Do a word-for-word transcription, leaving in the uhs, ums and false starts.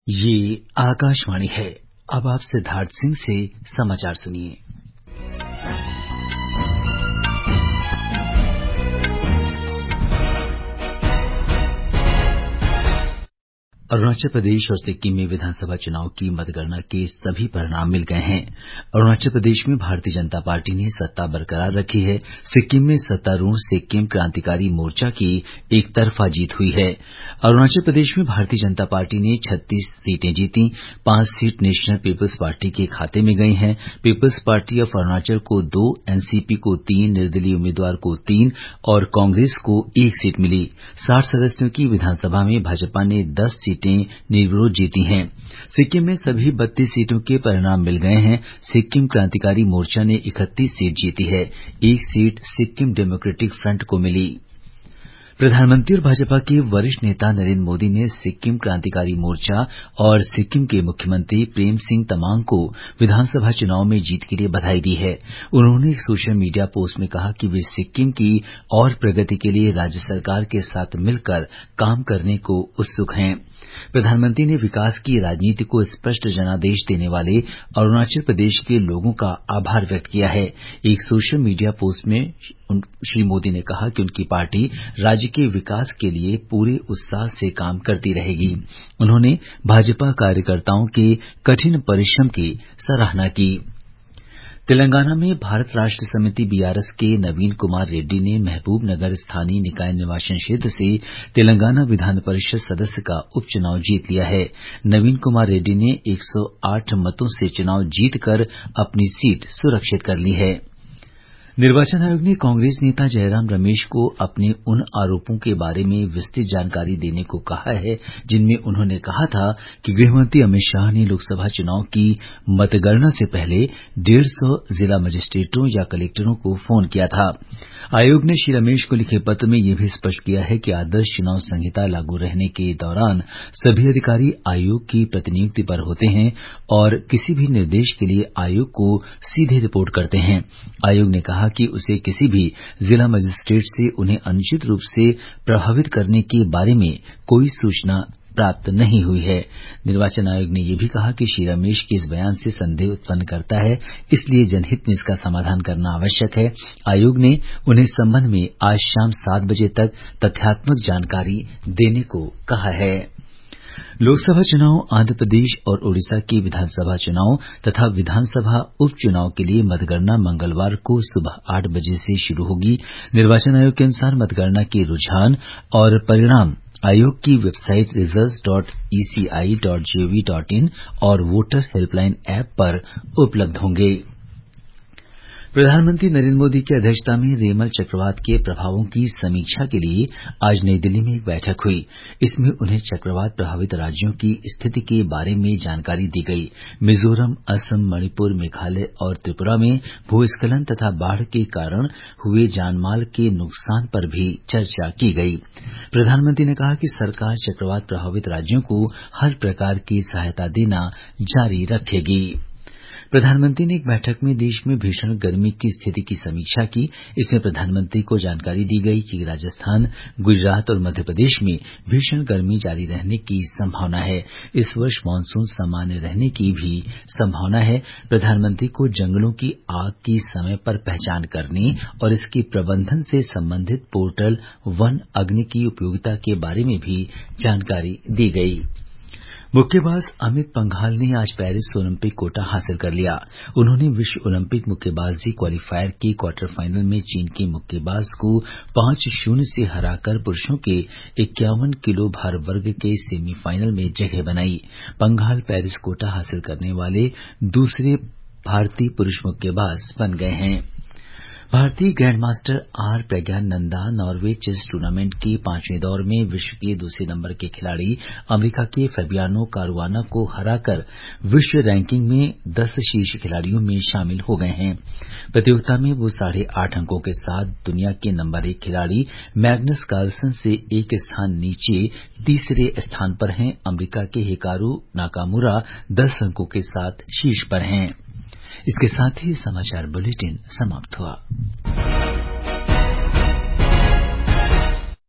ये आकाशवाणी है। अब आप सिद्धार्थ सिंह से समाचार सुनिए। अरुणाचल प्रदेश और सिक्किम में विधानसभा चुनाव की मतगणना के सभी परिणाम मिल गए हैं। अरुणाचल प्रदेश में भारतीय जनता पार्टी ने सत्ता बरकरार रखी है। सिक्किम में सत्तारूढ़ सिक्किम क्रांतिकारी मोर्चा की एकतरफा जीत हुई है। अरुणाचल प्रदेश में भारतीय जनता पार्टी ने छत्तीस सीटें जीती। पांच सीट नेशनल पीपुल्स पार्टी के खाते में गई हैं। पीपुल्स पार्टी ऑफ अरुणाचल को दो, एनसीपी को तीन, निर्दलीय उम्मीदवार को तीन और कांग्रेस को एक सीट मिली। साठ सदस्यों की विधानसभा में भाजपा ने दस सीटें निर्विरोध जीती हैं। सिक्किम में सभी बत्तीस सीटों के परिणाम मिल गए हैं। सिक्किम क्रांतिकारी मोर्चा ने इकतीस सीट जीती है। एक सीट सिक्किम डेमोक्रेटिक फ्रंट को मिली। प्रधानमंत्री और भाजपा के वरिष्ठ नेता नरेंद्र मोदी ने सिक्किम क्रांतिकारी मोर्चा और सिक्किम के मुख्यमंत्री प्रेम सिंह तमांग को विधानसभा चुनाव में जीत के लिए बधाई दी है। उन्होंने एक सोशल मीडिया पोस्ट में कहा कि वे सिक्किम की और प्रगति के लिए राज्य सरकार के साथ मिलकर काम करने को उत्सुक हैं। प्रधानमंत्री ने विकास की राजनीति को स्पष्ट जनादेश देने वाले अरुणाचल प्रदेश के लोगों का आभार व्यक्त किया है। एक सोशल मीडिया पोस्ट में श्री मोदी ने कहा कि उनकी पार्टी राज्य के विकास के लिए पूरे उत्साह से काम करती रहेगी। उन्होंने भाजपा कार्यकर्ताओं के कठिन परिश्रम की सराहना की। तेलंगाना में भारत राष्ट्र समिति बीआरएस के नवीन कुमार रेड्डी ने महबूब नगर स्थानीय निकाय निर्वाचन क्षेत्र से तेलंगाना विधान परिषद सदस्य का उपचुनाव जीत लिया है। नवीन कुमार रेड्डी ने एक सौ आठ मतों से चुनाव जीतकर अपनी सीट सुरक्षित कर ली है। निर्वाचन आयोग ने कांग्रेस नेता जयराम रमेश को अपने उन आरोपों के बारे में विस्तृत जानकारी देने को कहा है जिनमें उन्होंने कहा था कि गृहमंत्री अमित शाह ने लोकसभा चुनाव की मतगणना से पहले डेढ़ सौ जिला मजिस्ट्रेटों या कलेक्टरों को फोन किया था। आयोग ने श्री रमेश को लिखे पत्र में यह भी स्पष्ट किया है कि आदर्श चुनाव संहिता लागू रहने के दौरान सभी अधिकारी आयोग की प्रतिनियुक्ति पर होते हैं और किसी भी निर्देश के लिए आयोग को सीधे रिपोर्ट करते हैं। आयोग ने कहा कि उसे किसी भी जिला मजिस्ट्रेट से उन्हें अनुचित रूप से प्रभावित करने के बारे में कोई सूचना प्राप्त नहीं हुई है। निर्वाचन आयोग ने यह भी कहा कि श्री रमेश के इस बयान से संदेह उत्पन्न करता है, इसलिए जनहित में इसका समाधान करना आवश्यक है। आयोग ने उन्हें इस संबंध में आज शाम सात बजे तक तथ्यात्मक जानकारी देने को कहा है। लोकसभा चुनाव, आंध्र प्रदेश और ओडिशा के विधानसभा चुनाव तथा विधानसभा उपचुनाव के लिए मतगणना मंगलवार को सुबह आठ बजे से शुरू होगी। निर्वाचन आयोग के अनुसार मतगणना के रुझान और परिणाम आयोग की website results dot E C I dot G O V dot in और वोटर हेल्पलाइन ऐप पर उपलब्ध होंगे। प्रधानमंत्री नरेंद्र मोदी की अध्यक्षता में रेमल चक्रवात के प्रभावों की समीक्षा के लिए आज नई दिल्ली में एक बैठक हुई। इसमें उन्हें चक्रवात प्रभावित राज्यों की स्थिति के बारे में जानकारी दी गई। मिजोरम, असम, मणिपुर, मेघालय और त्रिपुरा में भूस्खलन तथा बाढ़ के कारण हुए जानमाल के नुकसान पर भी चर्चा की गई। प्रधानमंत्री ने कहा कि सरकार चक्रवात प्रभावित राज्यों को हर प्रकार की सहायता देना जारी रखेगी। प्रधानमंत्री ने एक बैठक में देश में भीषण गर्मी की स्थिति की समीक्षा की। इसमें प्रधानमंत्री को जानकारी दी गई कि राजस्थान, गुजरात और मध्य प्रदेश में भीषण गर्मी जारी रहने की संभावना है। इस वर्ष मानसून सामान्य रहने की भी संभावना है। प्रधानमंत्री को जंगलों की आग की समय पर पहचान करने और इसके प्रबंधन से संबंधित पोर्टल वन अग्नि की उपयोगिता के बारे में भी जानकारी दी गई। मुक्केबाज अमित पंघाल ने आज पेरिस ओलंपिक कोटा हासिल कर लिया। उन्होंने विश्व ओलंपिक मुक्केबाजी क्वालीफायर के क्वार्टर फाइनल में चीन के मुक्केबाज को पांच शून्य से हराकर पुरुषों के इक्यावन किलो भार वर्ग के सेमीफाइनल में जगह बनाई। पंघाल पेरिस कोटा हासिल करने वाले दूसरे भारतीय पुरुष मुक्केबाज बन गए हैं। भारतीय grandmaster R Praggnanandhaa Norway chess tournament के पांचवें दौर में विश्व के दूसरे नंबर के खिलाड़ी अमेरिका के फैबियानो कारुआना को हराकर विश्व रैंकिंग में दस शीर्ष खिलाड़ियों में शामिल हो गए हैं। प्रतियोगिता में वो साढ़े आठ अंकों के साथ दुनिया के नंबर एक खिलाड़ी मैग्नस कार्लसन से एक स्थान नीचे तीसरे स्थान पर हैं। अमेरिका के हिकारू नाकामुरा दस अंकों के साथ शीर्ष पर हैं। इसके साथ ही समाचार बुलेटिन समाप्त हुआ।